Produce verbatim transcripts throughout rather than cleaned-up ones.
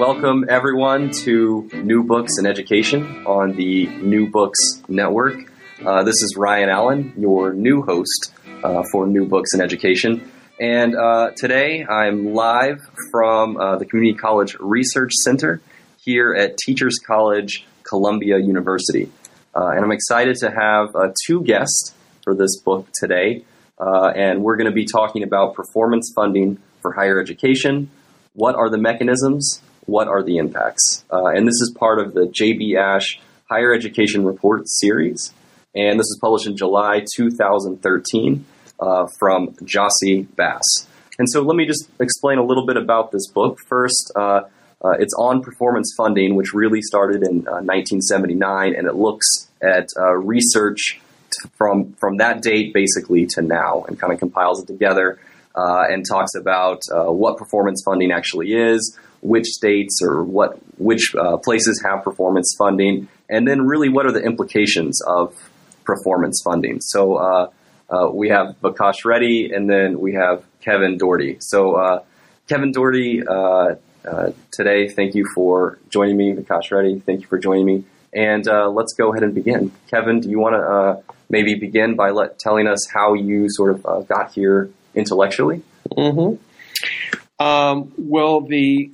welcome everyone to New Books in Education on the New Books Network. Uh, this is Ryan Allen, your new host uh, for New Books in Education. And uh, today I'm live from uh, the Community College Research Center here at Teachers College, Columbia University. Uh, and I'm excited to have uh, two guests for this book today. Uh, and we're going to be talking about performance funding for higher education. What are the mechanisms? What are the impacts? Uh, and this is part of the J B. Ashe Higher Education Report series. And this is published in July two thousand thirteen uh, from Jossy Bass. And so let me just explain a little bit about this book. First, uh, uh, it's on performance funding, which really started in uh, nineteen seventy-nine, and it looks at uh, research t- from, from that date basically to now and kind of compiles it together. Uh, and talks about uh, what performance funding actually is, which states or what which uh, places have performance funding, and then really what are the implications of performance funding. So uh, uh, we have Vikash Reddy, and then we have Kevin Doherty. So uh, Kevin Doherty, uh, uh, today, thank you for joining me. Vikash Reddy, thank you for joining me. And uh, let's go ahead and begin. Kevin, do you want to uh, maybe begin by let, telling us how you sort of uh, got here intellectually? Mm-hmm. Um, well, the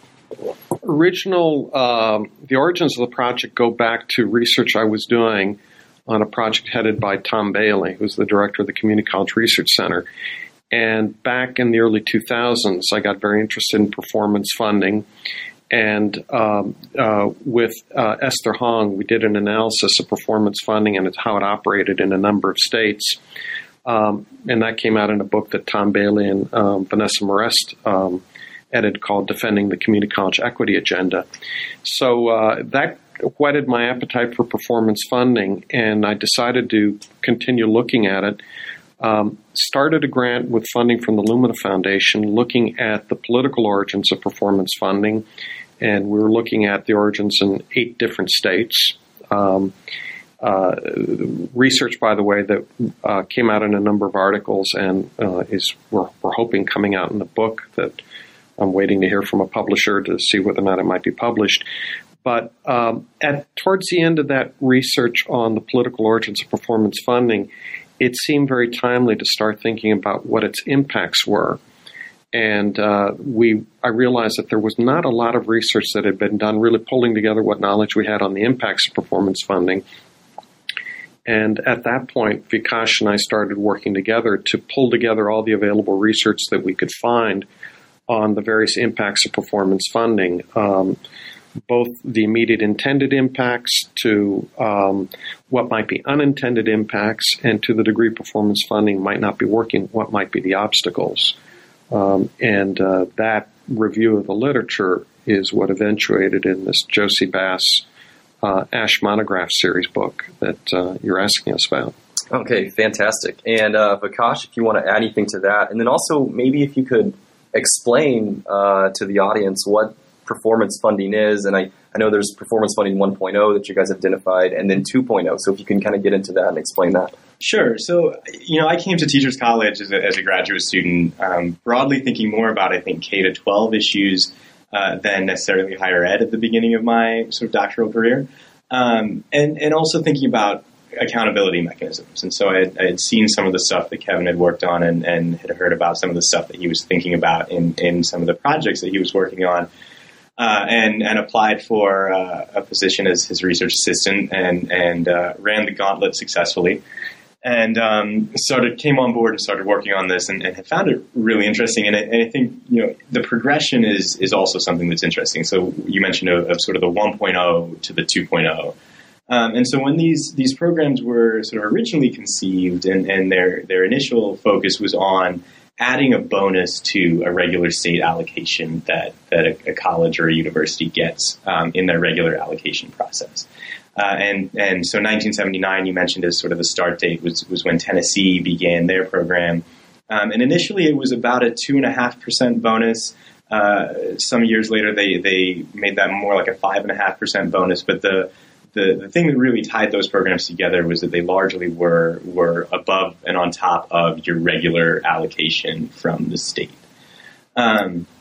original, um, the origins of the project go back to research I was doing on a project headed by Tom Bailey, who's the director of the Community College Research Center. And back in the early two thousands, I got very interested in performance funding. And um, uh, with uh, Esther Hong, we did an analysis of performance funding and how it operated in a number of states. Um, and that came out in a book that Tom Bailey and um, Vanessa Marest um, edited called Defending the Community College Equity Agenda. So uh, that whetted my appetite for performance funding, and I decided to continue looking at it. Um, started a grant with funding from the Lumina Foundation looking at the political origins of performance funding, and we were looking at the origins in eight different states. Um, Uh, research, by the way, that uh, came out in a number of articles and uh, is we're, we're hoping coming out in the book that I'm waiting to hear from a publisher to see whether or not it might be published. But um, at towards the end of that research on the political origins of performance funding, it seemed very timely to start thinking about what its impacts were. And uh, we, I realized that there was not a lot of research that had been done really pulling together what knowledge we had on the impacts of performance funding. And at that point, Vikash and I started working together to pull together all the available research that we could find on the various impacts of performance funding, um, both the immediate intended impacts to um, what might be unintended impacts, and to the degree performance funding might not be working, what might be the obstacles. Um, and uh, that review of the literature is what eventuated in this Jossy Bass Uh, Ashe Monograph series book that uh, you're asking us about. Okay, fantastic. And uh, Vikash, if you want to add anything to that, and then also maybe if you could explain uh, to the audience what performance funding is. And I, I know there's performance funding one point oh that you guys have identified, and then two point oh. So if you can kind of get into that and explain that. Sure. So, you know, I came to Teachers College as a, as a graduate student, um, broadly thinking more about, I think, K to twelve issues Uh, than necessarily higher ed at the beginning of my sort of doctoral career, um, and and also thinking about accountability mechanisms. And so I had, I had seen some of the stuff that Kevin had worked on, and, and had heard about some of the stuff that he was thinking about in, in some of the projects that he was working on, uh, and and applied for uh, a position as his research assistant, and and uh, ran the gauntlet successfully. And um, started came on board and started working on this, and, and have found it really interesting. And I, and I think, you know, the progression is is also something that's interesting. So you mentioned of, of sort of the one point oh to the two point oh. Um, and so when these these programs were sort of originally conceived, and, and their their initial focus was on adding a bonus to a regular state allocation that that a, a college or a university gets um, in their regular allocation process. Uh, and, and so nineteen seventy-nine, you mentioned as sort of the start date, was, was when Tennessee began their program. Um, and initially it was about a two and a half percent bonus. Uh, some years later, they, they made that more like a five and a half percent bonus. But the, the, the thing that really tied those programs together was that they largely were, were above and on top of your regular allocation from the state. Um,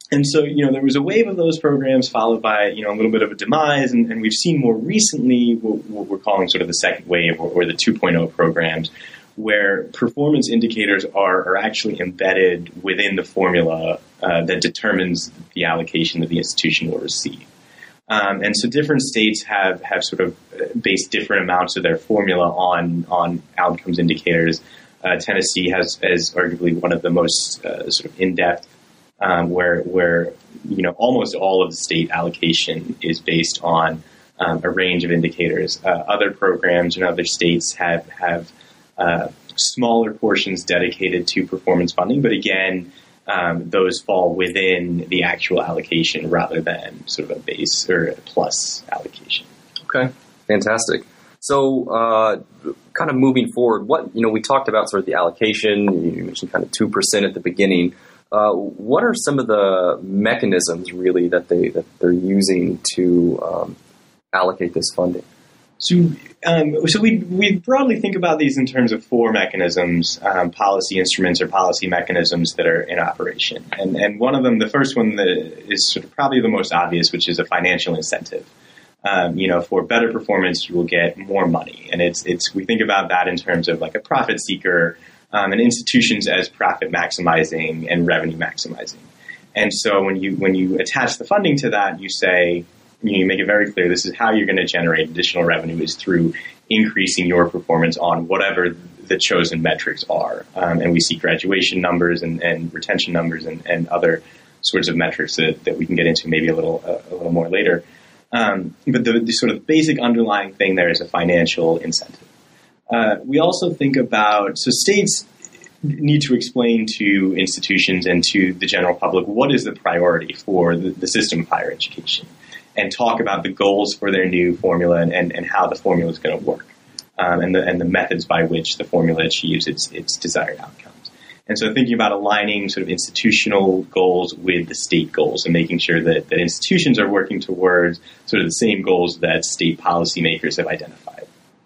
And so, you know, there was a wave of those programs followed by, you know, a little bit of a demise. And, and we've seen more recently what, what we're calling sort of the second wave or, or the two point oh programs, where performance indicators are, are actually embedded within the formula uh, that determines the allocation that the institution will receive. Um, and so different states have, have sort of based different amounts of their formula on, on outcomes indicators. Uh, Tennessee has, has arguably one of the most uh, sort of in-depth Um, where, where you know, almost all of the state allocation is based on um, a range of indicators. Uh, other programs in other states have have uh, smaller portions dedicated to performance funding, but again, um, those fall within the actual allocation rather than sort of a base or a plus allocation. Okay, fantastic. So, uh, kind of moving forward, what you know, we talked about sort of the allocation. You mentioned kind of two percent at the beginning. Uh, what are some of the mechanisms really that they that they're using to um, allocate this funding? So, um, so we we broadly think about these in terms of four mechanisms, um, policy instruments or policy mechanisms that are in operation. And and one of them, the first one that is sort of probably the most obvious, which is a financial incentive. Um, you know, for better performance, you will get more money, and it's it's we think about that in terms of like a profit seeker. Um, and institutions as profit maximizing and revenue maximizing. And so when you when you attach the funding to that, you say, you know, you make it very clear this is how you're going to generate additional revenue is through increasing your performance on whatever the chosen metrics are. Um, and we see graduation numbers and, and retention numbers and, and other sorts of metrics that, that we can get into maybe a little uh, a little more later. Um, but the, the sort of basic underlying thing there is a financial incentive. Uh, we also think about, so states need to explain to institutions and to the general public what is the priority for the, the system of higher education and talk about the goals for their new formula and, and, and how the formula is going to work um, and, the, and the methods by which the formula achieves its, its desired outcomes. And so thinking about aligning sort of institutional goals with the state goals and making sure that, that institutions are working towards sort of the same goals that state policymakers have identified.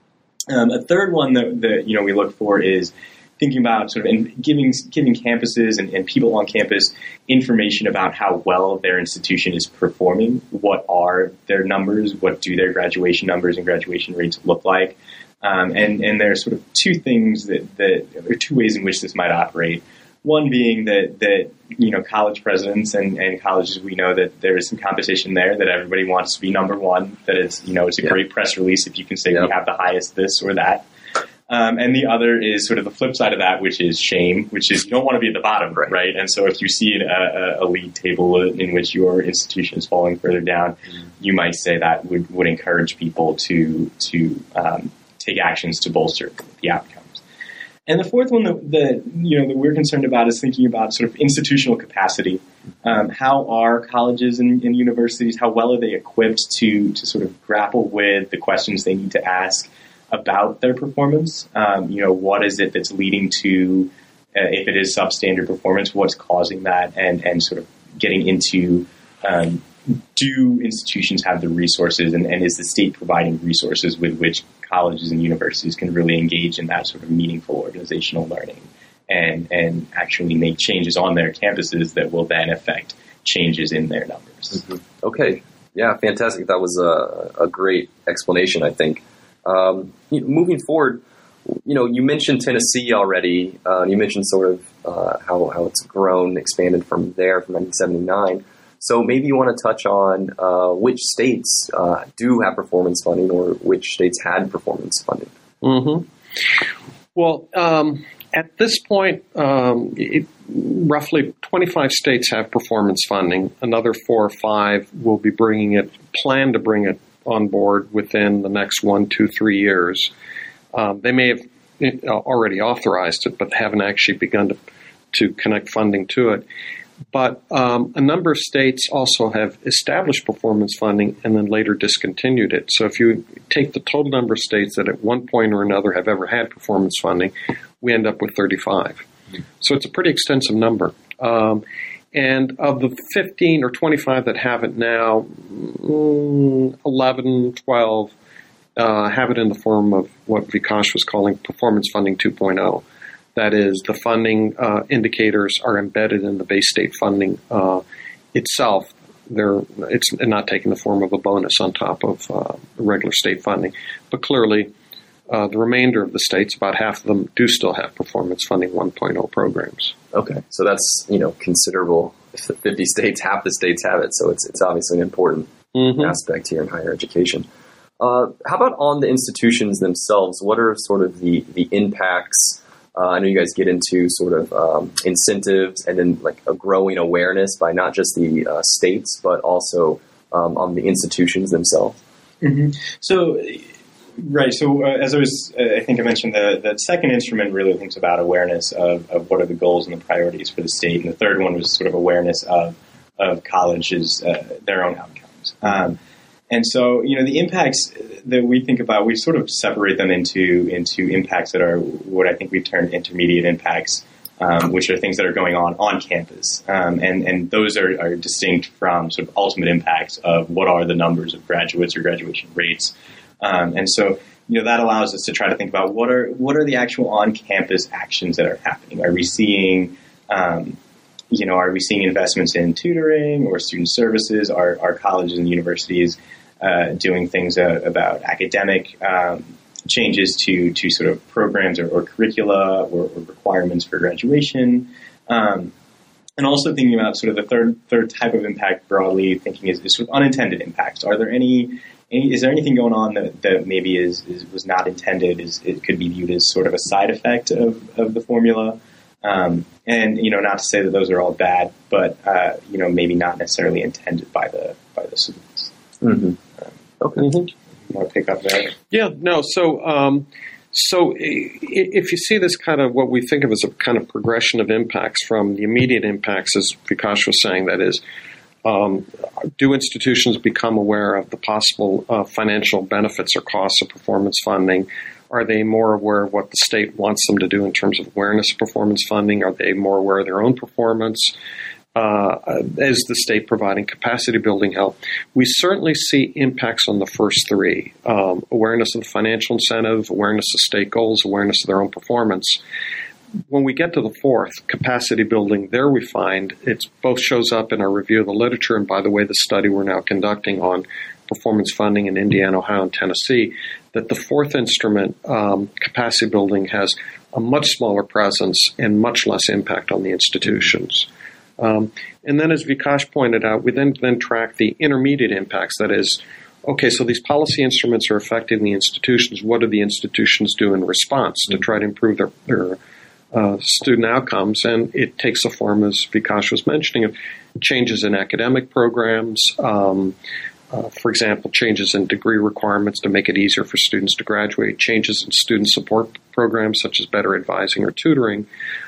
Um, a third one that, that you know we look for is thinking about sort of in giving giving campuses and, and people on campus information about how well their institution is performing. What are their numbers? What do their graduation numbers and graduation rates look like? Um, and and there are sort of two things that that there are two ways in which this might operate. One being that, that you know, college presidents and, and colleges, we know that there is some competition there, that everybody wants to be number one, that it's, you know, it's a yep. great press release if you can say yep. we have the highest this or that. Um, and the other is sort of the flip side of that, which is shame, which is you don't want to be at the bottom, right? right? And so if you see a, a, a league table in which your institution is falling further down, mm-hmm. you might say that would, would encourage people to, to um, take actions to bolster the outcome. And the fourth one that, that you know that we're concerned about is thinking about sort of institutional capacity. Um, how are colleges and, and universities, how well are they equipped to to sort of grapple with the questions they need to ask about their performance? Um, you know, what is it that's leading to, uh, if it is substandard performance, what's causing that, and and sort of getting into um, do institutions have the resources, and, and is the state providing resources with which colleges and universities can really engage in that sort of meaningful organizational learning and and actually make changes on their campuses that will then affect changes in their numbers. Mm-hmm. Okay. Yeah, fantastic. That was a, a great explanation, I think. Um, moving forward, you know, you mentioned Tennessee already. Uh, you mentioned sort of uh, how, how it's grown, expanded from there from nineteen seventy-nine. So maybe you want to touch on uh, which states uh, do have performance funding or which states had performance funding. Mm-hmm. Well, um, at this point, um, it, roughly twenty-five states have performance funding. Another four or five will be bringing it, plan to bring it on board within the next one, two, three years. Um, they may have already authorized it, but they haven't actually begun to, to connect funding to it. But um, a number of states also have established performance funding and then later discontinued it. So if you take the total number of states that at one point or another have ever had performance funding, we end up with thirty-five. Mm-hmm. So it's a pretty extensive number. Um, and of the fifteen or twenty-five that have it now, eleven, twelve uh, have it in the form of what Vikash was calling performance funding two point oh. That is, the funding uh, indicators are embedded in the base state funding, uh, itself, they're, it's not taking the form of a bonus on top of uh, regular state funding. But clearly, uh, the remainder of the states, about half of them, do still have performance funding one point oh programs. Okay, so that's, you know, considerable. If the fifty states, half the states have it, so it's it's obviously an important mm-hmm. aspect here in higher education. Uh, how about on the institutions themselves? What are sort of the, the impacts? Uh, I know you guys get into sort of um, incentives and then like a growing awareness by not just the uh, states, but also um, on the institutions themselves. Mm-hmm. So, right. So uh, as I was, uh, I think I mentioned the, the second instrument really thinks about awareness of, of what are the goals and the priorities for the state. And the third one was sort of awareness of, of colleges, uh, their own outcomes. Um, And so, you know, the impacts that we think about, we sort of separate them into into impacts that are what I think we've termed intermediate impacts, um, which are things that are going on on campus. Um, and, and those are, are distinct from sort of ultimate impacts of what are the numbers of graduates or graduation rates. Um, and so, you know, that allows us to try to think about what are what are the actual on-campus actions that are happening. Are we seeing... Um, You know, are we seeing investments in tutoring or student services? Are, are colleges and universities uh, doing things uh, about academic um, changes to, to sort of programs or, or curricula or, or requirements for graduation? Um, and also thinking about sort of the third third type of impact, broadly thinking, is, is sort of unintended impacts. Are there any, any is there anything going on that, that maybe is, is was not intended? Is it could be viewed as sort of a side effect of, of the formula? Um, and, you know, not to say that those are all bad, but, uh, you know, maybe not necessarily intended by the by the students. Mm-hmm. Um, okay. Mm-hmm. You want to pick up there? Yeah, no. So, um, so if you see this kind of what we think of as a kind of progression of impacts from the immediate impacts, as Vikash was saying, that is, um, do institutions become aware of the possible uh, financial benefits or costs of performance funding? Are they more aware of what the state wants them to do in terms of awareness of performance funding? Are they more aware of their own performance? Uh, is the state providing capacity building help? We certainly see impacts on the first three. Um, awareness of the financial incentive, awareness of state goals, awareness of their own performance. When we get to the fourth, capacity building, there we find it both shows up in our review of the literature, and by the way, the study we're now conducting on performance funding in Indiana, Ohio, and Tennessee, that the fourth instrument, um, capacity building, has a much smaller presence and much less impact on the institutions. Um, and then, as Vikash pointed out, we then, then track the intermediate impacts. That is, okay, so these policy instruments are affecting the institutions. What do the institutions do in response to try to improve their, their uh, student outcomes? And it takes the form, as Vikash was mentioning, of changes in academic programs, um, Uh, for example, changes in degree requirements to make it easier for students to graduate, changes in student support programs such as better advising or tutoring.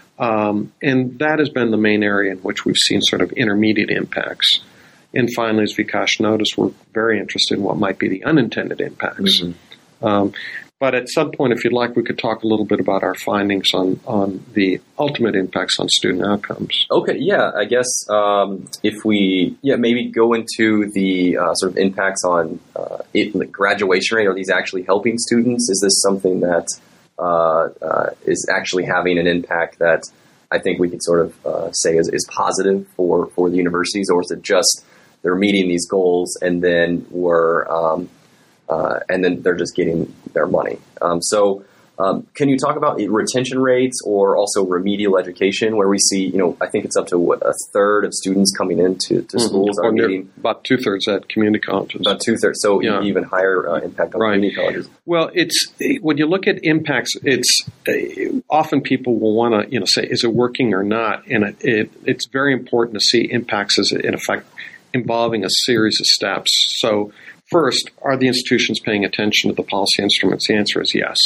Um, and that has been the main area in which we've seen sort of intermediate impacts. And finally, as Vikash noticed, we're very interested in what might be the unintended impacts. Mm-hmm. Um, but at some point, if you'd like, we could talk a little bit about our findings on, on the ultimate impacts on student outcomes. Okay, yeah, I guess um, if we, yeah, maybe go into the uh, sort of impacts on uh, it, like graduation rate. Are these actually helping students? Is this something that uh, uh, is actually having an impact that I think we could sort of uh, say is, is positive for, for the universities, or is it just they're meeting these goals and then we're um, uh, and then they're just getting their money? Um, so. Um, can you talk about retention rates or also remedial education, where we see, you know, I think it's up to what, a third of students coming into to mm-hmm. schools are meeting about two thirds at community colleges. About two thirds, so yeah. even higher uh, impact on right. community colleges. Well, it's when you look at impacts, it's uh, often people will want to, you know, say, is it working or not? And it, it, it's very important to see impacts as in effect involving a series of steps. So, first, are the institutions paying attention to the policy instruments? The answer is yes.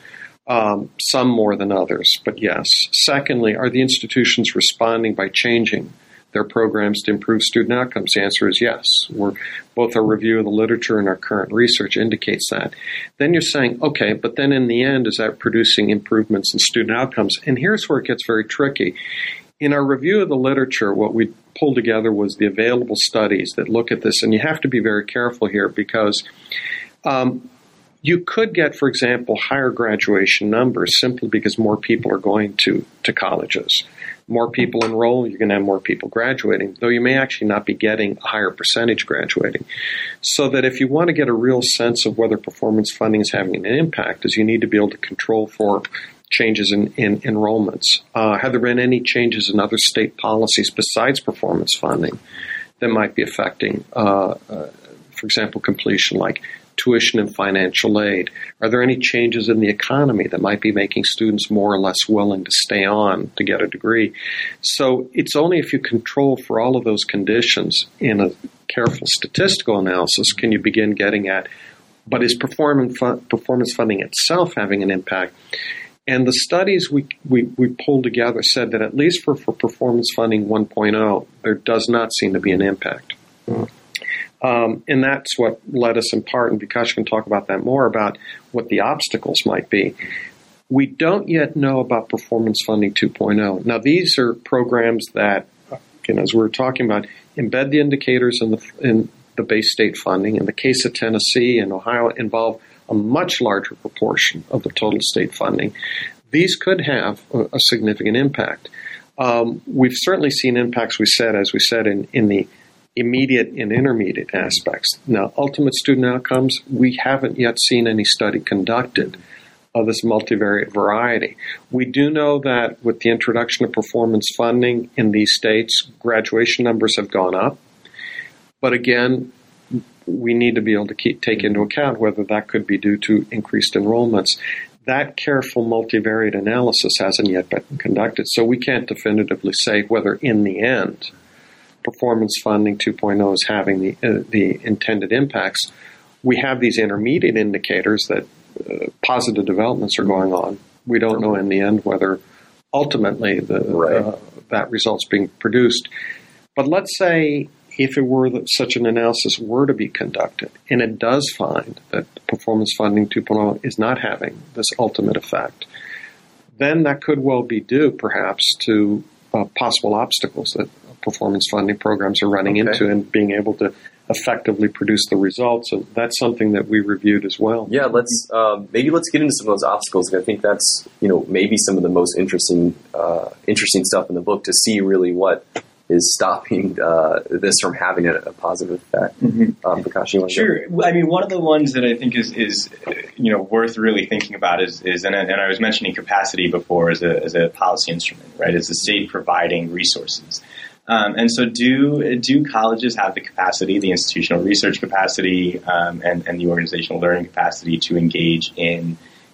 Um, some more than others, but yes. Secondly, are the institutions responding by changing their programs to improve student outcomes? The answer is yes. We're, both our review of the literature and our current research indicates that. Then you're saying, okay, but then in the end, is that producing improvements in student outcomes? And here's where it gets very tricky. In our review of the literature, what we pulled together was the available studies that look at this, and you have to be very careful here because um, You could get, for example, higher graduation numbers simply because more people are going to, to colleges. More people enroll, you're going to have more people graduating, though you may actually not be getting a higher percentage graduating. So that if you want to get a real sense of whether performance funding is having an impact, is you need to be able to control for changes in, in enrollments. Uh, have there been any changes in other state policies besides performance funding that might be affecting, uh, uh, for example, completion, like tuition and financial aid? Are there any changes in the economy that might be making students more or less willing to stay on to get a degree? So it's only if you control for all of those conditions in a careful statistical analysis can you begin getting at, but is performance fu- performance funding itself having an impact? And the studies we, we, we pulled together said that at least for, for performance funding one point oh, there does not seem to be an impact. Mm. Um, and that's what led us in part, and Vikash can talk about that more, about what the obstacles might be. We don't yet know about performance funding two point oh. Now, these are programs that, you know, as we were talking about, embed the indicators in the, in the base state funding. In the case of Tennessee and Ohio, involve a much larger proportion of the total state funding. These could have a, a significant impact. Um, we've certainly seen impacts, we said, as we said, in, in the immediate and intermediate aspects. Now, ultimate student outcomes, we haven't yet seen any study conducted of this multivariate variety. We do know that with the introduction of performance funding in these states, graduation numbers have gone up. But again, we need to be able to keep, take into account whether that could be due to increased enrollments. That careful multivariate analysis hasn't yet been conducted, so we can't definitively say whether in the end performance funding two point oh is having the, uh, the intended impacts. We have these intermediate indicators that uh, positive developments are going on. We don't know in the end whether ultimately the, right. uh, that result's being produced. But let's say if it were that such an analysis were to be conducted, and it does find that performance funding two point oh is not having this ultimate effect, then that could well be due perhaps to uh, possible obstacles that performance funding programs are running okay. into and being able to effectively produce the results. And that's something that we reviewed as well. Yeah, let's uh, maybe let's get into some of those obstacles. I think that's, you know, maybe some of the most interesting uh, interesting stuff in the book, to see really what is stopping uh, this from having a, a positive effect. Mm-hmm. Um, Vikash, you want to Sure. go? I mean, one of the ones that I think is, is you know, worth really thinking about is, is and, I, and I was mentioning capacity before as a, as a policy instrument, right? As the state providing resources. Um, and so do do colleges have the capacity, the institutional research capacity, um, and, and the organizational learning capacity to engage in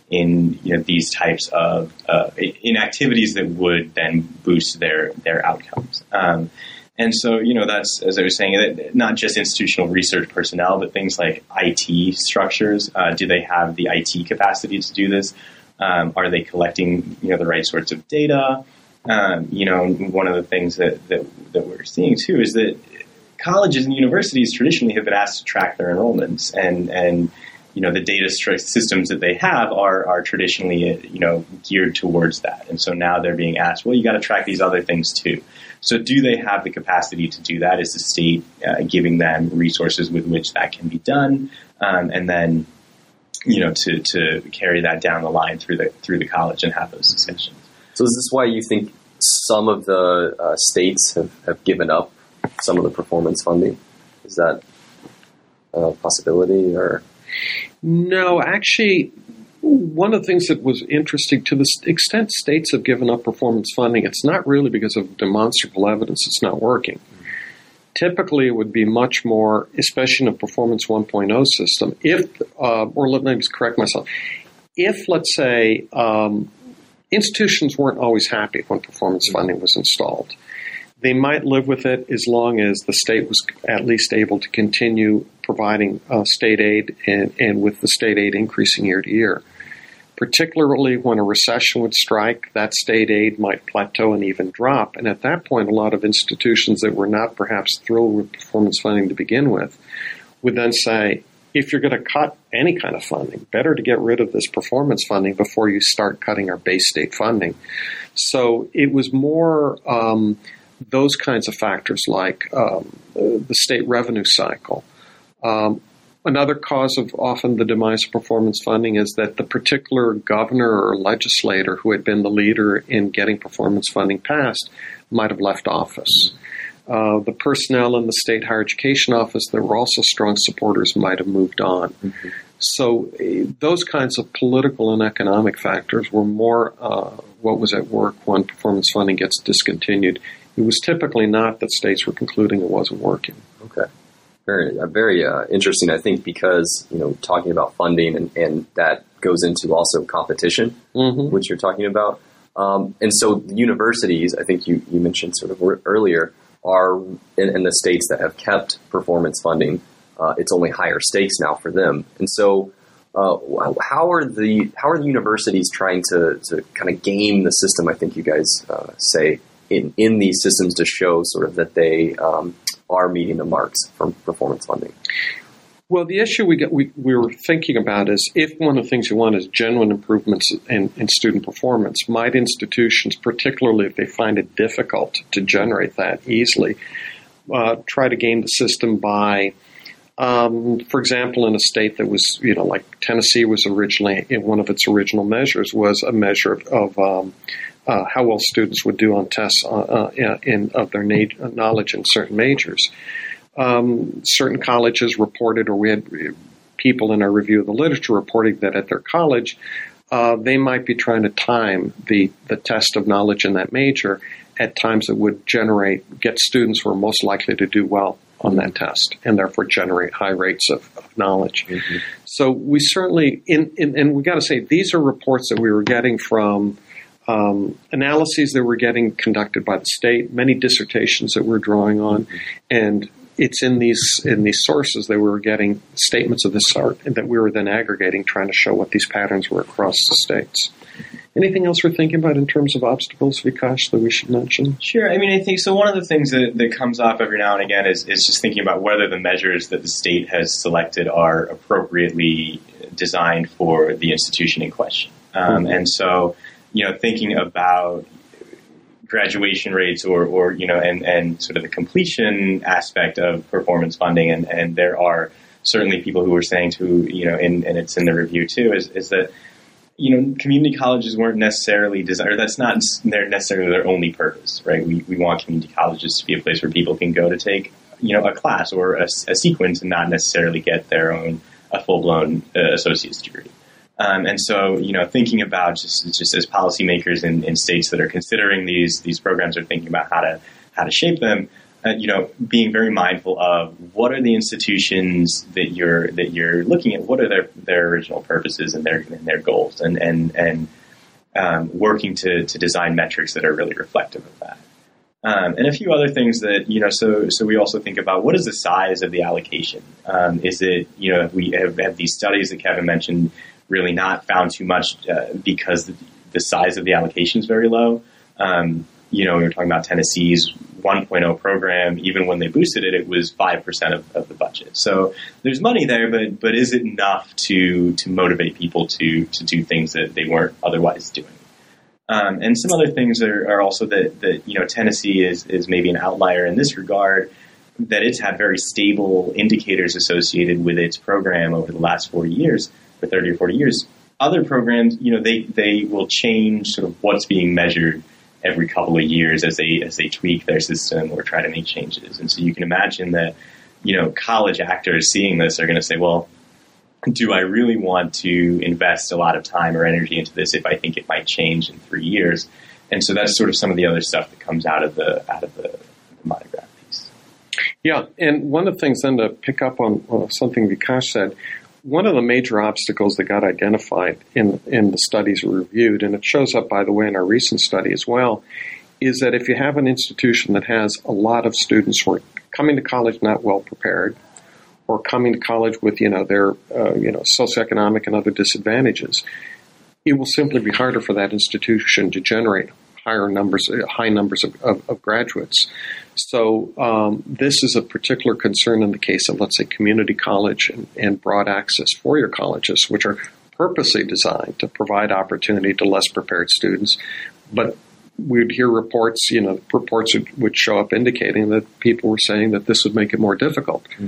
in you know these types of uh, in activities that would then boost their their outcomes? Um, and so you know that's, as I was saying, that not just institutional research personnel, but things like I T structures. Uh, do they have the I T capacity to do this? Um, are they collecting you know the right sorts of data? Um, you know, one of the things that, that that we're seeing too is that colleges and universities traditionally have been asked to track their enrollments, and and you know the data systems that they have are are traditionally you know geared towards that, and so now they're being asked, well, you got to track these other things too. So, do they have the capacity to do that? Is the state uh, giving them resources with which that can be done, um, and then you know to to carry that down the line through the through the college and have those discussions? So is this why you think some of the uh, states have, have given up some of the performance funding? Is that a possibility? Or no, actually, one of the things that was interesting, to the extent states have given up performance funding, it's not really because of demonstrable evidence it's not working. Typically, it would be much more, especially in a performance one point oh system, if, uh, or let me just correct myself, if, let's say, um, institutions weren't always happy when performance funding was installed. They might live with it as long as the state was at least able to continue providing uh, state aid, and, and with the state aid increasing year to year. Particularly when a recession would strike, that state aid might plateau and even drop. And at that point, a lot of institutions that were not perhaps thrilled with performance funding to begin with would then say, if you're going to cut any kind of funding, better to get rid of this performance funding before you start cutting our base state funding. So it was more um, those kinds of factors like um, the state revenue cycle. Um, another cause of often the demise of performance funding is that the particular governor or legislator who had been the leader in getting performance funding passed might have left office. Uh, the personnel in the state higher education office that were also strong supporters might have moved on. Mm-hmm. So uh, those kinds of political and economic factors were more uh, what was at work when performance funding gets discontinued. It was typically not that states were concluding it wasn't working. Okay. Very, uh, very uh, interesting, I think, because, you know, talking about funding and, and that goes into also competition, mm-hmm. which you're talking about. Um, and so the universities, I think you, you mentioned sort of earlier, are in, in the states that have kept performance funding. Uh, it's only higher stakes now for them. And so uh, how are the how are the universities trying to, to kind of game the system, I think you guys uh, say, in, in these systems to show sort of that they um, are meeting the marks from performance funding? Well, the issue we, get, we we were thinking about is if one of the things you want is genuine improvements in, in student performance, might institutions, particularly if they find it difficult to generate that easily, uh, try to game the system by, um, for example, in a state that was, you know, like Tennessee was originally, in one of its original measures was a measure of, of um, uh, how well students would do on tests uh, uh, in of their na- knowledge in certain majors. Um, certain colleges reported, or we had people in our review of the literature reporting that at their college, uh, they might be trying to time the, the test of knowledge in that major at times that would generate, get students who are most likely to do well on that test and therefore generate high rates of, of knowledge. Mm-hmm. So we certainly, in, in, and we got to say, these are reports that we were getting from Um, analyses that were getting conducted by the state, many dissertations that we're drawing on, and it's in these in these sources that we were getting statements of this sort and that we were then aggregating, trying to show what these patterns were across the states. Anything else we're thinking about in terms of obstacles, Vikash, that we should mention? Sure. I mean, I think so. One of the things that, that comes up every now and again is, is just thinking about whether the measures that the state has selected are appropriately designed for the institution in question. Um, mm-hmm. And so, you know, thinking about graduation rates or, or you know, and, and sort of the completion aspect of performance funding. And, and there are certainly people who are saying to, you know, in, and it's in the review too, is, is that, you know, community colleges weren't necessarily designed, or that's not their necessarily their only purpose, right? We, we want community colleges to be a place where people can go to take, you know, a class or a, a sequence and not necessarily get their own, a full-blown uh, associate's degree. Um, and so, you know, thinking about just just as policymakers in, in states that are considering these these programs or thinking about how to how to shape them, uh, you know, being very mindful of what are the institutions that you're that you're looking at, what are their, their original purposes and their and their goals, and and and um, working to to design metrics that are really reflective of that. Um, and a few other things that, you know, so so we also think about what is the size of the allocation? Um, is it, you know, we have, have these studies that Kevin mentioned really not found too much uh, because the, the size of the allocation is very low. Um, you know, we were talking about Tennessee's one point oh program. Even when they boosted it, it was five percent of, of the budget. So there's money there, but but is it enough to to motivate people to to do things that they weren't otherwise doing? Um, and some other things are, are also that, that, you know, Tennessee is, is maybe an outlier in this regard, that it's had very stable indicators associated with its program over the last forty years. For thirty or forty years, other programs, you know, they, they will change sort of what's being measured every couple of years as they as they tweak their system or try to make changes. And so you can imagine that, you know, college actors seeing this are going to say, well, do I really want to invest a lot of time or energy into this if I think it might change in three years? And so that's sort of some of the other stuff that comes out of the out of the, the monograph piece. Yeah, and one of the things then to pick up on uh, something Vikash said. One of the major obstacles that got identified in in the studies we reviewed, and it shows up, by the way, in our recent study as well, is that if you have an institution that has a lot of students who are coming to college not well prepared, or coming to college with, you know, their uh, you know socioeconomic and other disadvantages, it will simply be harder for that institution to generate higher numbers, high numbers of, of, of graduates. So um, this is a particular concern in the case of, let's say, community college and, and broad access four-year colleges, which are purposely designed to provide opportunity to less prepared students. But we'd hear reports, you know, reports would, would show up indicating that people were saying that this would make it more difficult mm-hmm. for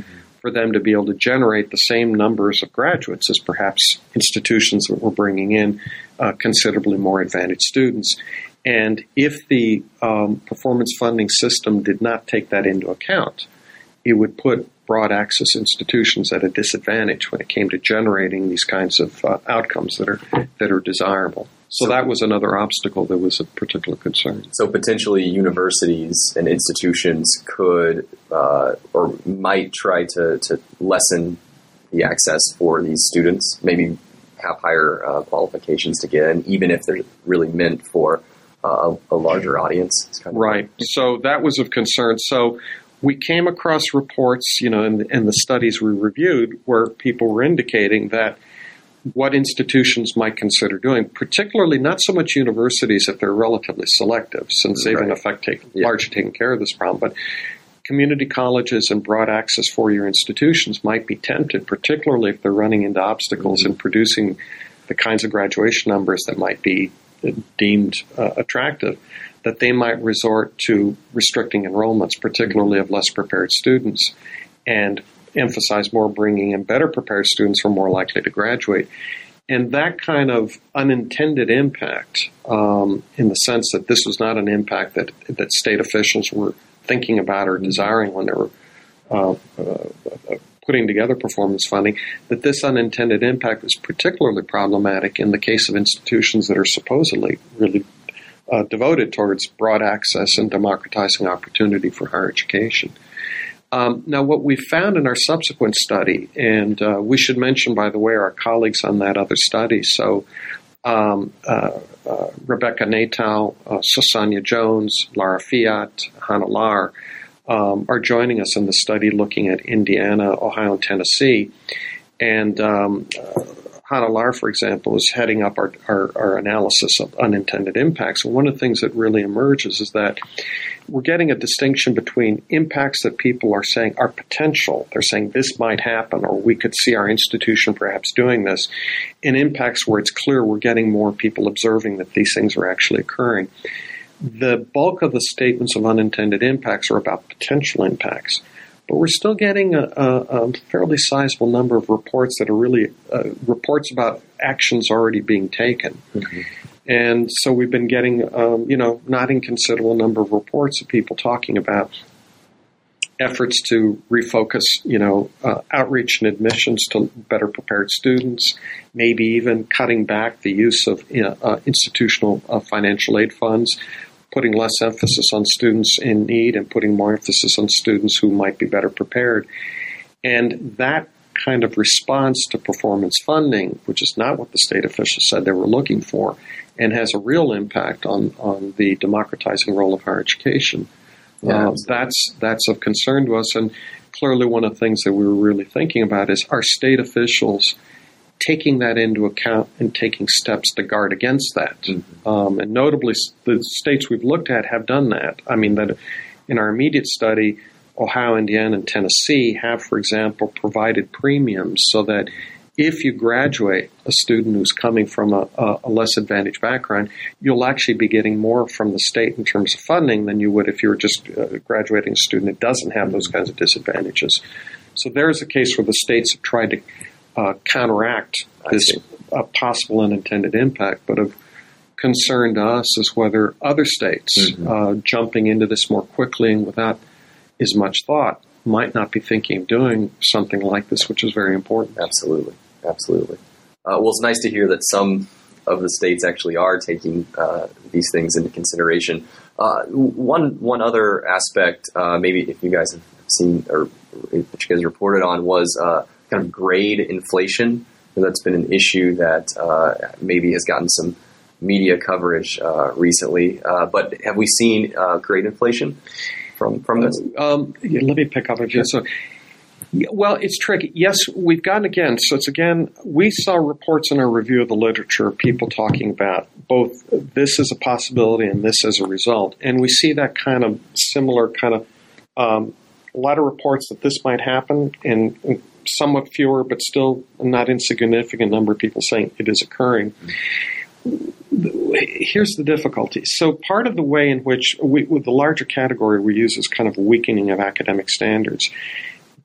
for them to be able to generate the same numbers of graduates as perhaps institutions that were bringing in uh, considerably more advantaged students. And if the um, performance funding system did not take that into account, it would put broad access institutions at a disadvantage when it came to generating these kinds of uh, outcomes that are that are desirable. So, so that was another obstacle that was of particular concern. So potentially universities and institutions could uh, or might try to, to lessen the access for these students, maybe have higher uh, qualifications to get in, even if they're really meant for uh, a larger audience. It's kind of right. Like- so that was of concern. So we came across reports, you know, in the, in the studies we reviewed where people were indicating that what institutions might consider doing, particularly not so much universities if they're relatively selective, since they've right. in effect take, yeah. largely taken care of this problem, but community colleges and broad access four-year institutions might be tempted, particularly if they're running into obstacles mm-hmm. in producing the kinds of graduation numbers that might be deemed uh, attractive, that they might resort to restricting enrollments, particularly of less prepared students, and emphasize more bringing in better prepared students who are more likely to graduate. And that kind of unintended impact, um, in the sense that this was not an impact that, that state officials were thinking about or desiring when they were uh, uh, putting together performance funding, that this unintended impact was particularly problematic in the case of institutions that are supposedly really uh, devoted towards broad access and democratizing opportunity for higher education. Um, now, what we found in our subsequent study, and uh, we should mention, by the way, our colleagues on that other study, so um, uh, uh, Rebecca Natal, uh, Susanya Jones, Lara Fiat, Hannah Lahr, um, are joining us in the study looking at Indiana, Ohio, and Tennessee. And um, uh, Hannah Lahr, for example, is heading up our, our, our analysis of unintended impacts. And one of the things that really emerges is that we're getting a distinction between impacts that people are saying are potential. They're saying this might happen, or we could see our institution perhaps doing this, and impacts where it's clear we're getting more people observing that these things are actually occurring. The bulk of the statements of unintended impacts are about potential impacts, but we're still getting a, a, a fairly sizable number of reports that are really uh, reports about actions already being taken. Mm-hmm. And so we've been getting, um, you know, not inconsiderable number of reports of people talking about efforts to refocus, you know, uh, outreach and admissions to better prepared students, maybe even cutting back the use of you know, uh, institutional uh, financial aid funds, putting less emphasis on students in need and putting more emphasis on students who might be better prepared. And that kind of response to performance funding, which is not what the state officials said they were looking for, and has a real impact on, on the democratizing role of higher education. Yeah, uh, that's that's of concern to us. And clearly one of the things that we were really thinking about is are state officials taking that into account and taking steps to guard against that. Mm-hmm. Um, and notably, the states we've looked at have done that. I mean, that in our immediate study, Ohio, Indiana, and Tennessee have, for example, provided premiums so that if you graduate a student who's coming from a, a less advantaged background, you'll actually be getting more from the state in terms of funding than you would if you were just uh, graduating a student that doesn't have those kinds of disadvantages. So there's a case where the states have tried to uh, counteract this uh, possible unintended impact, but of concern to us is whether other states mm-hmm. uh, jumping into this more quickly and without as much thought might not be thinking of doing something like this, which is very important. Absolutely. Absolutely. Uh, well, it's nice to hear that some of the states actually are taking uh, these things into consideration. Uh, one one other aspect, uh, maybe if you guys have seen or if you guys reported on, was uh, kind of grade inflation. And that's been an issue that uh, maybe has gotten some media coverage uh, recently. Uh, but have we seen uh, grade inflation from from this? Um, yeah, let me pick up on this. So. Well, it's tricky. Yes, we've gotten again. So it's again, we saw reports in our review of the literature, people talking about both this as a possibility and this as a result. And we see that kind of similar kind of, um, a lot of reports that this might happen and, and somewhat fewer, but still a not insignificant number of people saying it is occurring. Here's the difficulty. So part of the way in which we, with the larger category we use is kind of weakening of academic standards.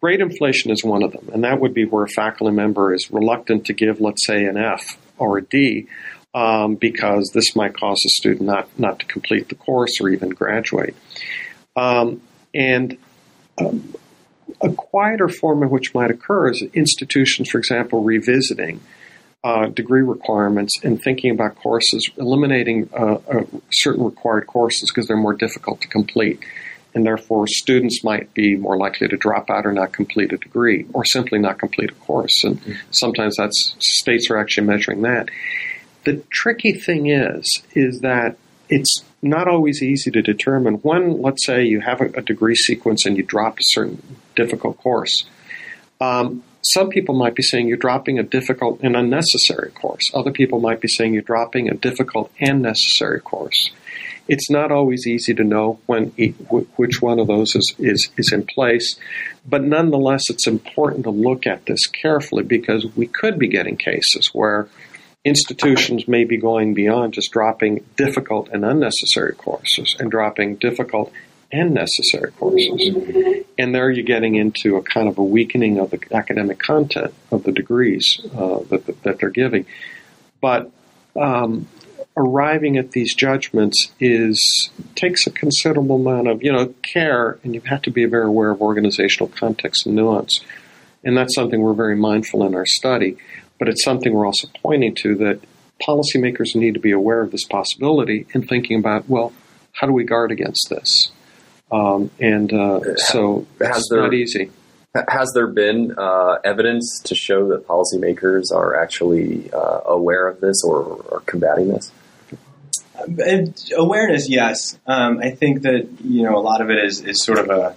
grade inflation is one of them, and that would be where a faculty member is reluctant to give, let's say, an F or a D um, because this might cause a student not, not to complete the course or even graduate. Um, and um, a quieter form in which might occur is institutions, for example, revisiting uh, degree requirements and thinking about courses, eliminating uh, uh, certain required courses because they're more difficult to complete. And therefore, students might be more likely to drop out or not complete a degree or simply not complete a course. And mm-hmm. sometimes that's states are actually measuring that. The tricky thing is, is that it's not always easy to determine when, let's say, you have a, a degree sequence and you drop a certain difficult course. Um, some people might be saying you're dropping a difficult and unnecessary course. Other people might be saying you're dropping a difficult and necessary course. It's not always easy to know when which one of those is, is, is in place, but nonetheless, it's important to look at this carefully because we could be getting cases where institutions may be going beyond just dropping difficult and unnecessary courses and dropping difficult and necessary courses. And there you're getting into a kind of a weakening of the academic content of the degrees uh, that, that they're giving. But um, arriving at these judgments is takes a considerable amount of, you know, care, and you have to be very aware of organizational context and nuance. And that's something we're very mindful in our study. But it's something we're also pointing to that policymakers need to be aware of this possibility and thinking about, well, how do we guard against this? Um, and uh, so has it's there, not easy. Has there been uh, evidence to show that policymakers are actually uh, aware of this or, or combating this? Uh, awareness, yes. Um, I think that, you know, a lot of it is, is sort of a,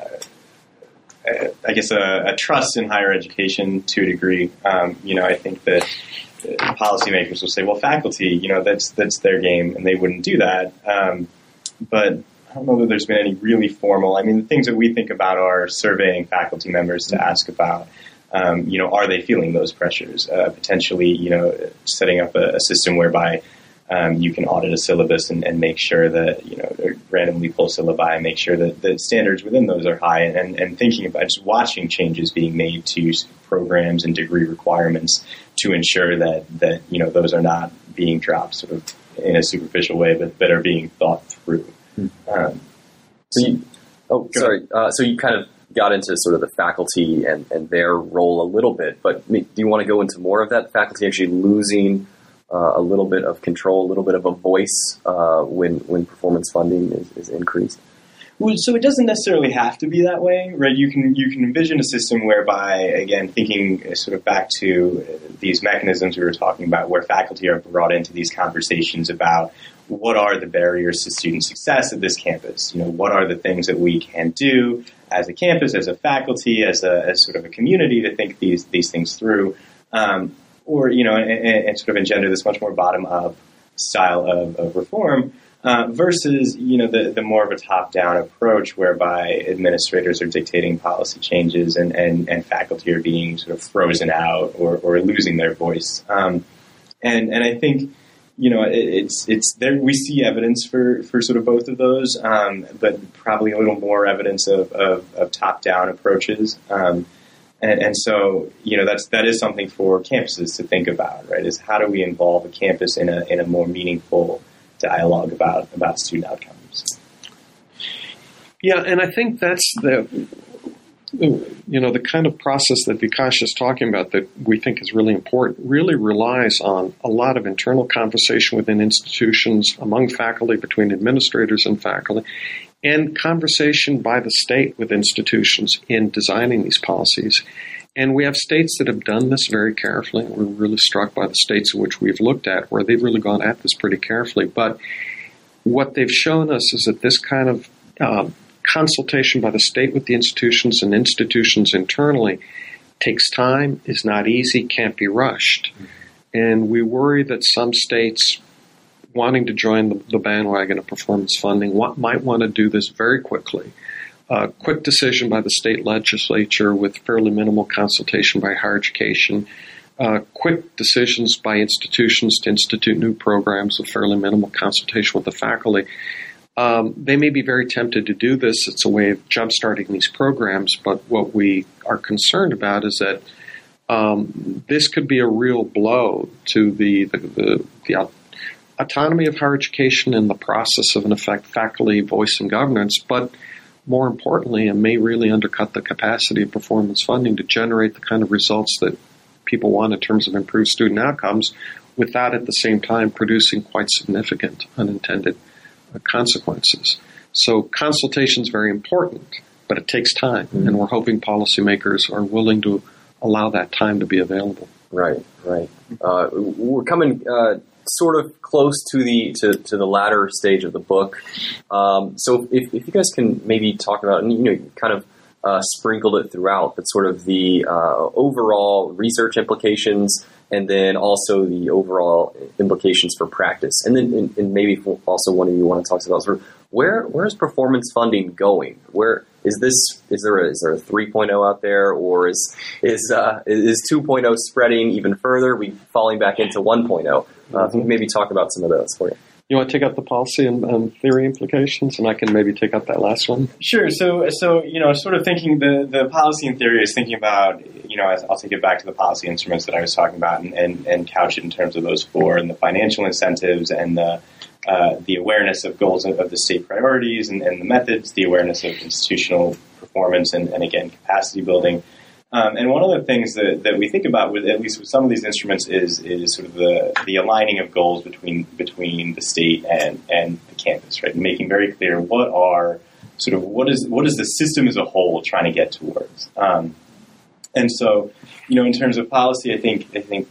a I guess, a, a trust in higher education to a degree. Um, you know, I think that policymakers will say, well, faculty, you know, that's that's their game, and they wouldn't do that. Um, but I don't know that there's been any really formal. I mean, the things that we think about are surveying faculty members to ask about, um, you know, are they feeling those pressures? Uh, potentially, you know, setting up a, a system whereby um, you can audit a syllabus and, and make sure that, you know, randomly pull syllabi and make sure that the standards within those are high, and, and thinking about just watching changes being made to programs and degree requirements to ensure that, that you know, those are not being dropped sort of in a superficial way, but that are being thought through. Um, so you, oh, sorry. Uh, so you kind of got into sort of the faculty and, and their role a little bit, but do you want to go into more of that? Faculty actually losing uh, a little bit of control, a little bit of a voice uh, when when performance funding is, is increased? Well, so it doesn't necessarily have to be that way, right? You can you can envision a system whereby, again, thinking sort of back to these mechanisms we were talking about, where faculty are brought into these conversations about what are the barriers to student success at this campus? You know, what are the things that we can do as a campus, as a faculty, as a as sort of a community to think these these things through, um, or you know, and, and sort of engender this much more bottom up style of, of reform. Uh, versus, you know, the, the more of a top-down approach whereby administrators are dictating policy changes and, and, and faculty are being sort of frozen out or, or losing their voice. Um, and and I think, you know, it, it's it's there. We see evidence for, for sort of both of those, um, but probably a little more evidence of, of, of top-down approaches. Um, and, and so, you know, that's that is something for campuses to think about, right? Is how do we involve a campus in a in a more meaningful dialogue about, about student outcomes. Yeah, and I think that's the, you know, the kind of process that Vikash is talking about that we think is really important really relies on a lot of internal conversation within institutions, among faculty, between administrators and faculty, and conversation by the state with institutions in designing these policies. And we have states that have done this very carefully. We're really struck by the states in which we've looked at, where they've really gone at this pretty carefully. But what they've shown us is that this kind of um, consultation by the state with the institutions and institutions internally takes time, is not easy, can't be rushed. Mm-hmm. And we worry that some states wanting to join the, the bandwagon of performance funding want, might want to do this very quickly. A uh, quick decision by the state legislature with fairly minimal consultation by higher education, uh, quick decisions by institutions to institute new programs with fairly minimal consultation with the faculty. Um, they may be very tempted to do this. It's a way of jumpstarting these programs, but what we are concerned about is that um, this could be a real blow to the the, the, the autonomy of higher education and the process of, in effect, faculty voice and governance, but more importantly, it may really undercut the capacity of performance funding to generate the kind of results that people want in terms of improved student outcomes without at the same time producing quite significant unintended uh, consequences. So consultation is very important, but it takes time, mm-hmm. and we're hoping policymakers are willing to allow that time to be available. Right, right. Uh, we're coming uh, sort of close to the to, to the latter stage of the book. Um, so if, if you guys can maybe talk about, and you know, you kind of uh, sprinkled it throughout, but sort of the uh, overall research implications, and then also the overall implications for practice. And then and, and maybe also one of you want to talk about sort of where where is performance funding going? Where is this? Is there a, is there a three point oh out there, or is is uh, is two point oh spreading even further? We falling back into one point oh. Uh, mm-hmm. Maybe talk about some of those for you. You want to take out the policy and, and theory implications, and I can maybe take out that last one? Sure. So, so you know, sort of thinking the, the policy and theory is thinking about, you know, I'll take it back to the policy instruments that I was talking about and, and, and couch it in terms of those four, and the financial incentives and the uh, the awareness of goals of, of the state priorities and, and the methods, the awareness of institutional performance and, and again, capacity building. Um, and one of the things that, that we think about, with at least with some of these instruments, is is sort of the, the aligning of goals between between the state and, and the campus, right? And making very clear what are sort of what is what is the system as a whole trying to get towards. Um, and so, you know, in terms of policy, I think I think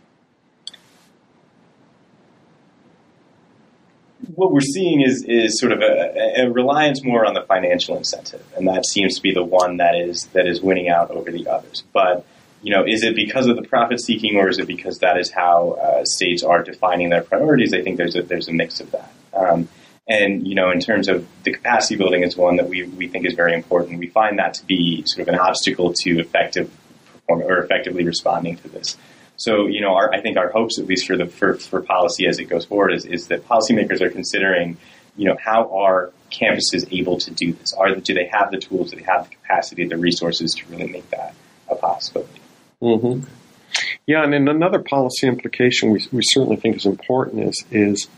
what we're seeing is is sort of a, a reliance more on the financial incentive, and that seems to be the one that is that is winning out over the others. But you know, is it because of the profit seeking, or is it because that is how uh, states are defining their priorities? I think there's a there's a mix of that. Um, and you know, in terms of the capacity building, is one that we we think is very important. We find that to be sort of an obstacle to effective perform- or effectively responding to this. So, you know, our, I think our hopes, at least for the for, for policy as it goes forward, is, is that policymakers are considering, you know, how are campuses able to do this? Are do they have the tools? Do they have the capacity, the resources to really make that a possibility? Mm-hmm. Yeah, and then another policy implication we we certainly think is important is is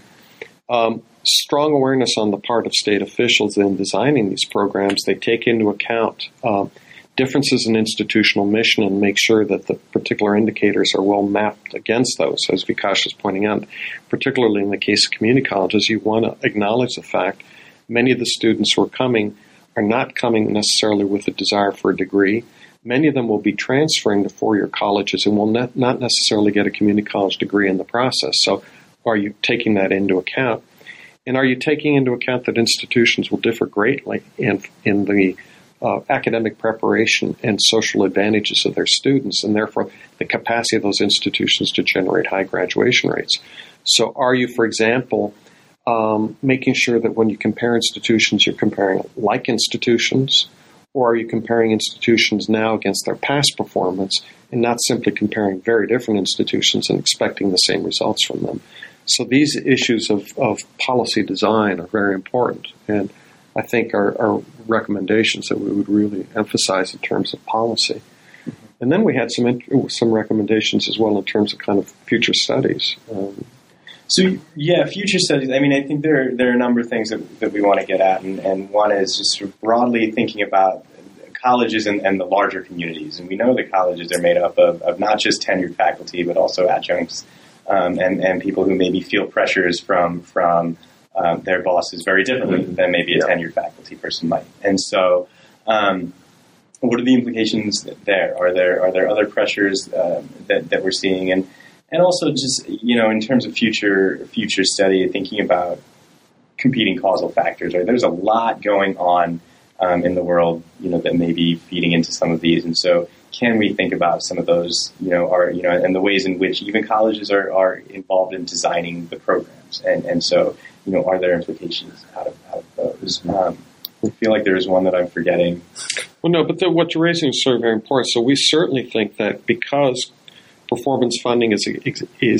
um, strong awareness on the part of state officials in designing these programs. They take into account Um, differences in institutional mission and make sure that the particular indicators are well mapped against those. As Vikash is pointing out, particularly in the case of community colleges, you want to acknowledge the fact many of the students who are coming are not coming necessarily with a desire for a degree. Many of them will be transferring to four-year colleges and will not, not necessarily get a community college degree in the process. So are you taking that into account? And are you taking into account that institutions will differ greatly in, in the Uh, academic preparation and social advantages of their students, and therefore the capacity of those institutions to generate high graduation rates? So are you, for example, um, making sure that when you compare institutions, you're comparing like institutions, or are you comparing institutions now against their past performance and not simply comparing very different institutions and expecting the same results from them? So these issues of, of policy design are very important, and I think are, are recommendations that we would really emphasize in terms of policy. And then we had some some recommendations as well in terms of kind of future studies. Um, so yeah, future studies. I mean, I think there there are a number of things that, that we want to get at, and, and one is just sort of broadly thinking about colleges and, and the larger communities. And we know that colleges are made up of, of not just tenured faculty, but also adjuncts um, and and people who maybe feel pressures from from. Um, their bosses very differently than maybe a yeah. tenured faculty person might. And so, um, what are the implications there? Are there are there other pressures uh, that that we're seeing? And and also just, you know, in terms of future future study, thinking about competing causal factors. Right, there's a lot going on um, in the world, you know, that may be feeding into some of these. And so, can we think about some of those? You know, are you know, and the ways in which even colleges are are involved in designing the programs. And and so. You know, are there implications out of, out of those? Um, I feel like there is one that I'm forgetting. Well, no, but the, what you're raising is sort of very important. So we certainly think that because performance funding is is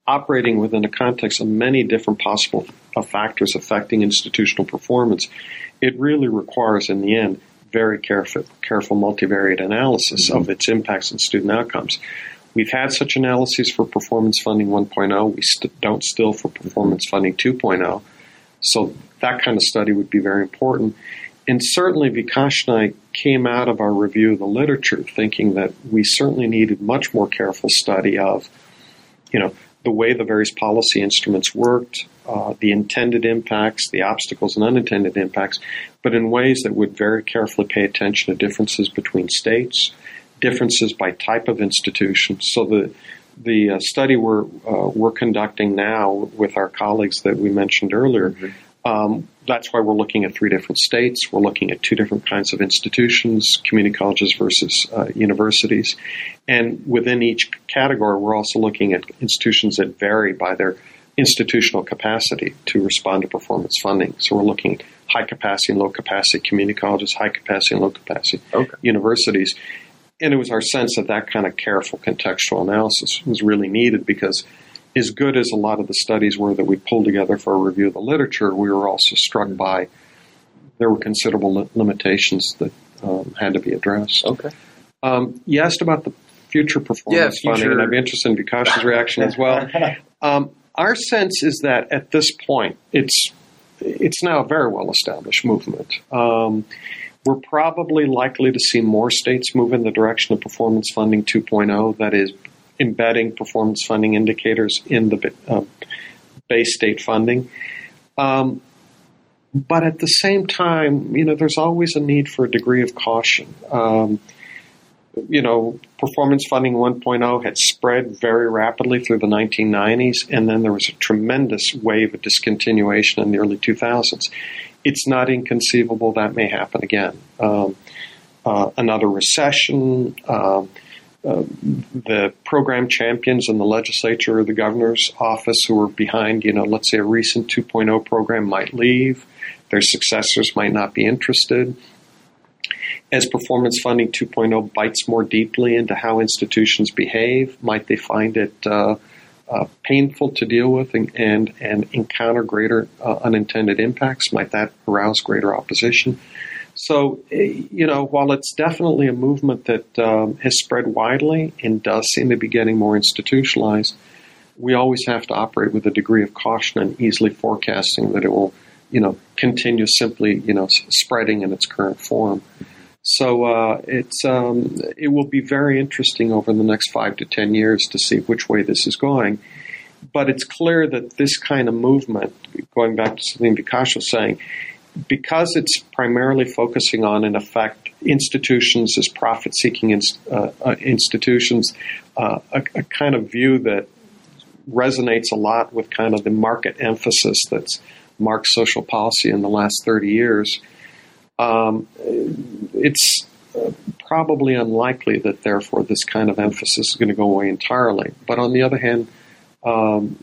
operating within a context of many different possible uh, factors affecting institutional performance, it really requires, in the end, very careful, careful multivariate analysis mm-hmm. of its impacts on student outcomes. We've had such analyses for performance funding one point oh. We st- don't still for performance funding two point oh. So that kind of study would be very important. And certainly Vikash and I came out of our review of the literature thinking that we certainly needed much more careful study of, you know, the way the various policy instruments worked, uh, the intended impacts, the obstacles and unintended impacts, but in ways that would very carefully pay attention to differences between states, differences by type of institution. So the the uh, study we're uh, we're conducting now with our colleagues that we mentioned earlier, mm-hmm. um, that's why we're looking at three different states. We're looking at two different kinds of institutions, community colleges versus uh, universities. And within each category, we're also looking at institutions that vary by their institutional capacity to respond to performance funding. So we're looking at high capacity and low capacity community colleges, high capacity and low capacity okay. universities. And it was our sense that that kind of careful contextual analysis was really needed because as good as a lot of the studies were that we pulled together for a review of the literature, we were also struck by there were considerable li- limitations that um, had to be addressed. Okay. Um, you asked about the future performance yeah, future. funding, and I'd be interested in Vikash's reaction as well. Um, our sense is that at this point, it's it's now a very well-established movement. Um, We're probably likely to see more states move in the direction of performance funding two point oh, that is, embedding performance funding indicators in the uh, base state funding. Um, but at the same time, you know, there's always a need for a degree of caution. Um, you know, performance funding one point oh had spread very rapidly through the nineteen nineties, and then there was a tremendous wave of discontinuation in the early two thousands. It's not inconceivable that may happen again. Um, uh, another recession, uh, uh, the program champions in the legislature or the governor's office who are behind, you know, let's say a recent two point oh program might leave. Their successors might not be interested. As performance funding two point oh bites more deeply into how institutions behave, might they find it uh, Uh, painful to deal with and and, and encounter greater uh, unintended impacts? Might that arouse greater opposition? So, you know, while it's definitely a movement that um, has spread widely and does seem to be getting more institutionalized, we always have to operate with a degree of caution and easily forecasting that it will, you know, continue simply, you know, spreading in its current form. So uh, it's um, it will be very interesting over the next five to ten years to see which way this is going. But it's clear that this kind of movement, going back to something Vikash was saying, because it's primarily focusing on, in effect, institutions as profit-seeking inst- uh, uh, institutions, uh, a, a kind of view that resonates a lot with kind of the market emphasis that's marked social policy in the last thirty years. Um, it's uh, probably unlikely that, therefore, this kind of emphasis is going to go away entirely. But on the other hand, um,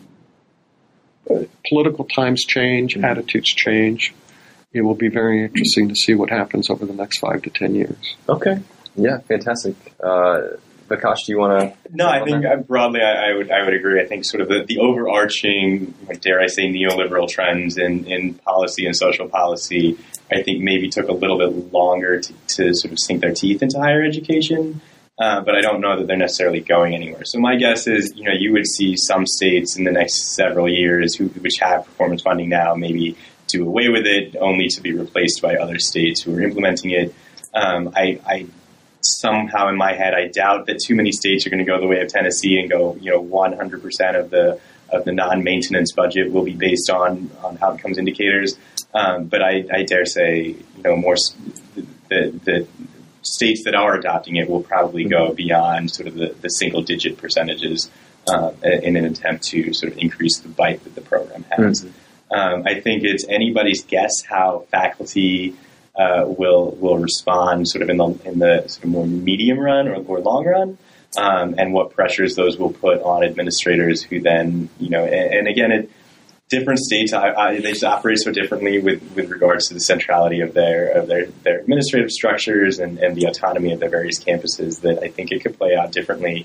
uh, political times change, mm-hmm. attitudes change. It will be very interesting to see what happens over the next five to ten years. Okay. Yeah, fantastic. Uh, Vikash, do you want to? No, I think that? broadly I, I would I would agree. I think sort of the, the overarching, like, dare I say, neoliberal trends in, in policy and social policy, I think maybe took a little bit longer to, to sort of sink their teeth into higher education. Uh, but I don't know that they're necessarily going anywhere. So my guess is, you know, you would see some states in the next several years who which have performance funding now maybe do away with it, only to be replaced by other states who are implementing it. Um, I, I somehow in my head, I doubt that too many states are going to go the way of Tennessee and go, you know, one hundred percent of the of the non-maintenance budget will be based on, on outcomes indicators. Um, but I, I dare say, you know, more the, the states that are adopting it will probably go beyond sort of the, the single-digit percentages uh, in an attempt to sort of increase the bite that the program has. Mm-hmm. Um, I think it's anybody's guess how faculty uh, will will respond sort of in the in the sort of more medium run or, or long run, um, and what pressures those will put on administrators who then, you know, and, and again, it, different states I, I, they just operate so differently with, with regards to the centrality of their of their, their administrative structures and, and the autonomy of their various campuses that I think it could play out differently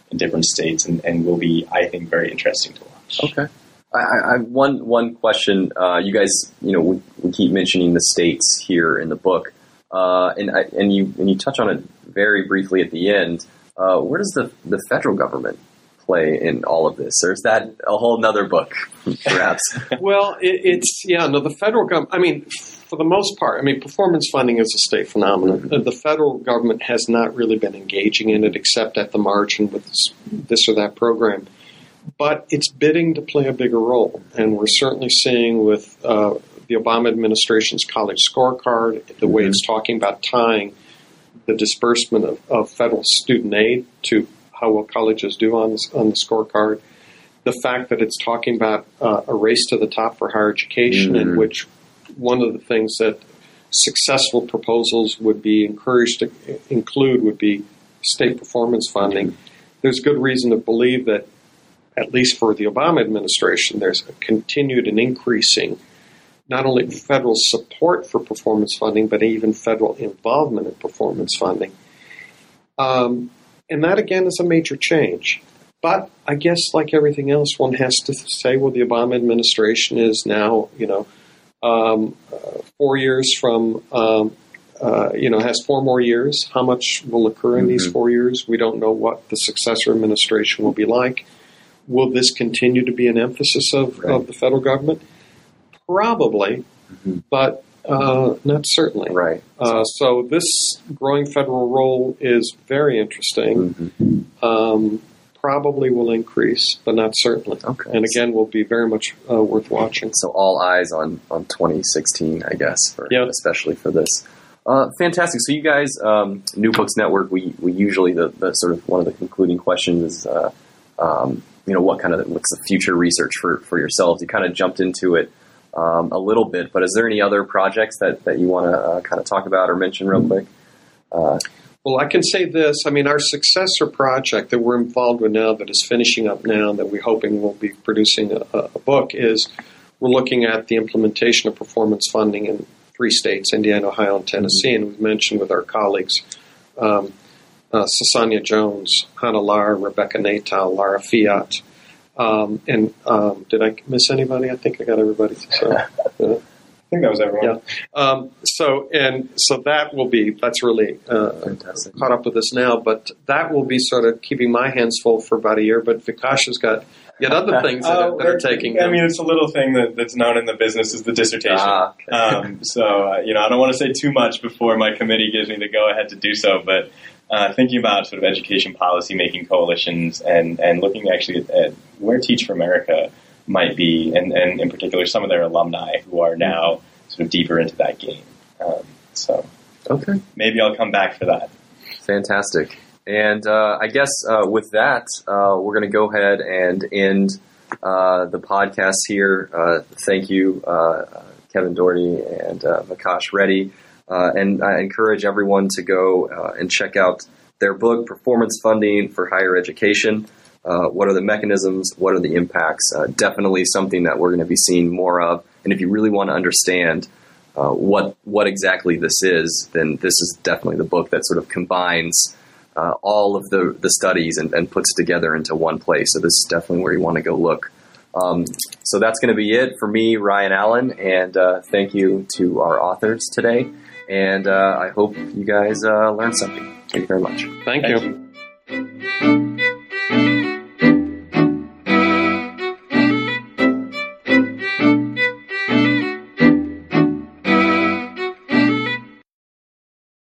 in different states, and, and will be, I think, very interesting to watch. Okay. I, I one one question. Uh, you guys, you know, we, we keep mentioning the states here in the book, uh, and I, and you and you touch on it very briefly at the end. Uh, where does the the federal government play in all of this? Or is that a whole nother book, perhaps? Well, it, it's yeah. No, the federal government. I mean, for the most part, I mean, performance funding is a state phenomenon. Mm-hmm. The federal government has not really been engaging in it, except at the margin with this, this or that program. But it's bidding to play a bigger role, and we're certainly seeing with uh, the Obama administration's college scorecard, the way mm-hmm. it's talking about tying the disbursement of, of federal student aid to how well colleges do on, this, on the scorecard, the fact that it's talking about uh, a race to the top for higher education, mm-hmm. in which one of the things that successful proposals would be encouraged to include would be state performance funding. Mm-hmm. There's good reason to believe that, at least for the Obama administration, there's a continued and increasing not only federal support for performance funding, but even federal involvement in performance funding. Um, and that, again, is a major change. But I guess, like everything else, one has to say, well, the Obama administration is now, you know, um, uh, four years from, um, uh, you know, has four more years. How much will occur in mm-hmm. these four years? We don't know what the successor administration will be like. Will this continue to be an emphasis of, right. of the federal government? Probably, mm-hmm. but uh, not certainly. Right. Uh, so this growing federal role is very interesting. Mm-hmm. Um, probably will increase, but not certainly. Okay. And again, will be very much uh, worth watching. So all eyes on, on twenty sixteen, I guess, for, yep. especially for this. Uh, fantastic. So you guys, um, New Books Network, we, we usually, the, the sort of one of the concluding questions is, uh, um, you know, what kind of, what's the future research for, for yourselves? You kind of jumped into it um, a little bit, but is there any other projects that, that you want to uh, kind of talk about or mention real quick? Uh, well, I can say this. I mean, our successor project that we're involved with now, that is finishing up now, that we're hoping will be producing a, a book, is we're looking at the implementation of performance funding in three states, Indiana, Ohio, and Tennessee. Mm-hmm. And we've mentioned with our colleagues, um, uh, Sasanya Jones, Hannah Lar, Rebecca Natal, Lara Fiat. Um, and um, did I miss anybody? I think I got everybody. So, uh, I think that was everyone. Yeah. Um, so and so that will be that's really uh, caught up with us now. But that will be sort of keeping my hands full for about a year. But Vikash has got yet other things that, oh, are, that are taking. I mean, it's a little thing that, that's known in the business as the dissertation. Ah, okay. um, so uh, you know, I don't want to say too much before my committee gives me the go ahead to do so, but. Uh, thinking about sort of education policy making coalitions and, and looking actually at, at where Teach for America might be, and, and in particular some of their alumni who are now sort of deeper into that game. Um, so okay, maybe I'll come back for that. Fantastic. And uh, I guess uh, with that, uh, we're going to go ahead and end uh, the podcast here. Uh, thank you, uh, Kevin Doherty and uh, Vikash Reddy. Uh, and I encourage everyone to go uh, and check out their book, Performance Funding for Higher Education. Uh, what are the mechanisms? What are the impacts? Uh, definitely something that we're going to be seeing more of. And if you really want to understand uh, what what exactly this is, then this is definitely the book that sort of combines uh, all of the, the studies and, and puts it together into one place. So this is definitely where you want to go look. Um, so that's going to be it for me, Ryan Allen, and uh, thank you to our authors today. And uh, I hope you guys uh, learned something. Thank you very much. Thank, Thank you. you.